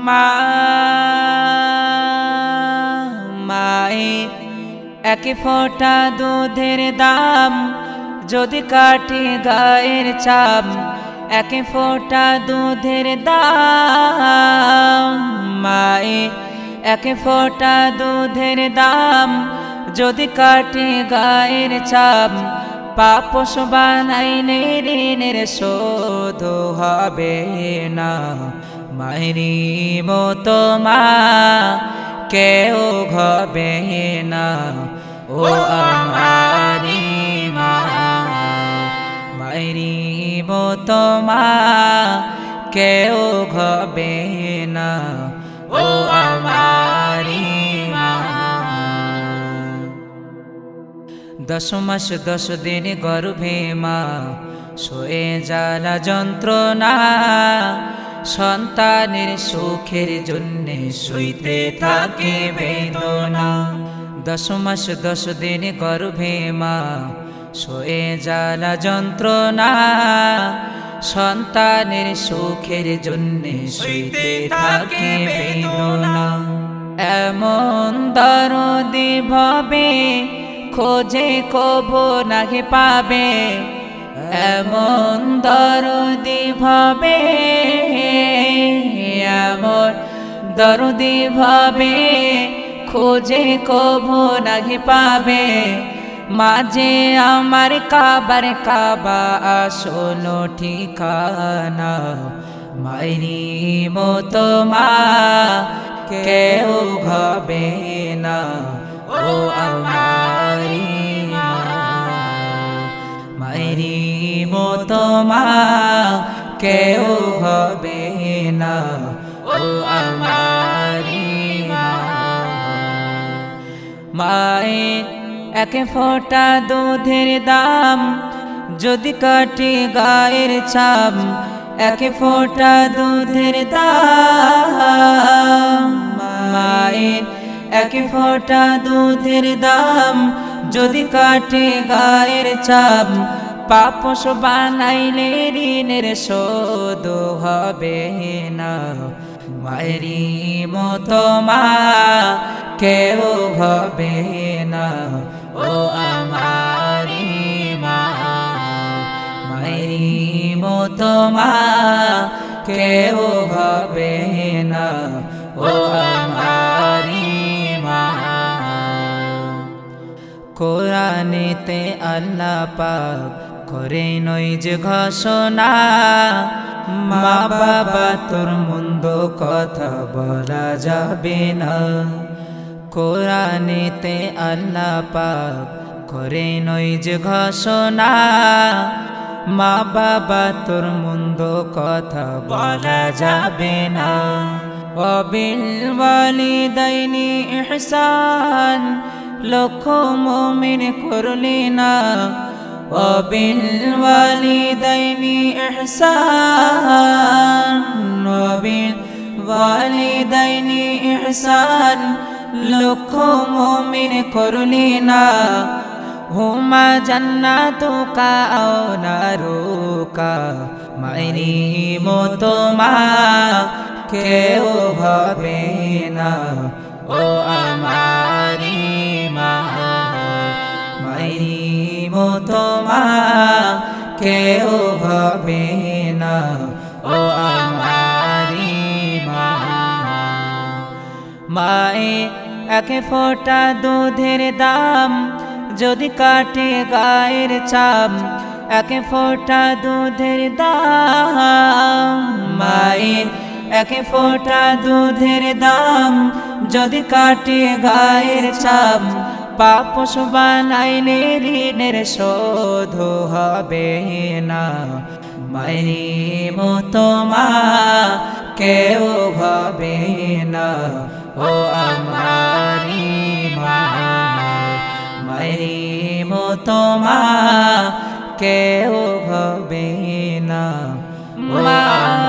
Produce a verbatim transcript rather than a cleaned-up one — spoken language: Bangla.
মা মায়ের এক ফোঁটা দুধের দাম যদি কাটে গায়ের চাম, এক ফোঁটা দুধের দাম মায়ের এক ফোঁটা দুধের দাম যদি কাটে গায়ের চাম, পাপস বানাইলে ঋণের শোধ হবে না। মায়েরি মতো মা কেউ হবে না, ও আমারি মা। মায়েরি মতো মা কেউ হবে না, ও আমারি মা। দশ মাস দশ দিন গর্ভে মা সয়ে জ্বালা যন্ত্রণা, সন্তানের সুখের জন্যে সইতে থাকে বেদনা। দশ মাস দশ দিন গর্ভে মা সয়ে জ্বালা যন্ত্রণা, সন্তানের সুখের জন্যে সইতে থাকে বেদনা। এমন দরদি ভাবে খোঁজে কবো নাহি পাবে, এমন দরদি ভাবে এমন দরদি ভাবে খোঁজে কবো নাহি পাবে। মাঝে আমার কাবার কাবা আসলো ঠিকানা, মায়েরি মতো মা কেউ হবে না, ও আমারি মা। মায়েরি মতো মা কেউ হবে না, ও আমারি মা। মায়ের এক ফোঁটা দুধের দাম যদি কাটে গায়ের চাম, এক ফোঁটা দুধের দাম মায়ের এক ফোঁটা দুধের দাম যদি কাটে গায়ের চাম, পাপস বানাইলে ঋণের শোধ হবে না। মায়েরি মতো মা কেউ হবে না, ও আমারি মা। মায়েরি মতো মা কেউ হবে না, ও আমারি মা। কোরআনেতে আল্লাহ পাক করে নইজ ঘোষণা, মা বাবা তোর মন্দ কথা বলা যাবে না। কোরআনেতে আল্লাহ পাক করে নইজ ঘোষণা, মা বাবা তোর মন্দ কথা বলা যাবে না। ওয়াবিল ওয়ালিদাইনি ইহসান লক্ষ মুমিন করলি না, ওয়াবিল ওয়ালিদাইনি ইহসান ওয়াবিল ওয়ালিদাইনি ইহসান লক্ষ মুমিন করলি না। হুমা জান্নাতুকা আও নারুকা, মায়েরি মতো মা কেউ হবে না, ও আমারি মা। মায়েরি মতো মা কেউ হবে না, ও আমারি মা। মায়ের এক ফোঁটা দুধের দাম যদি কাটে গায়ের চাম, এক ফোঁটা দুধের দাম মায়ের এক ফোঁটা দুধের দাম যদি কাটে গায়ের চাম, পাপস বানাইলে ঋণের শোধ হবে না। মায়েরি মতো মা কেউ হবে না, ও আমারি মা। মায়েরি মতো মা কেউ হবে না, মা।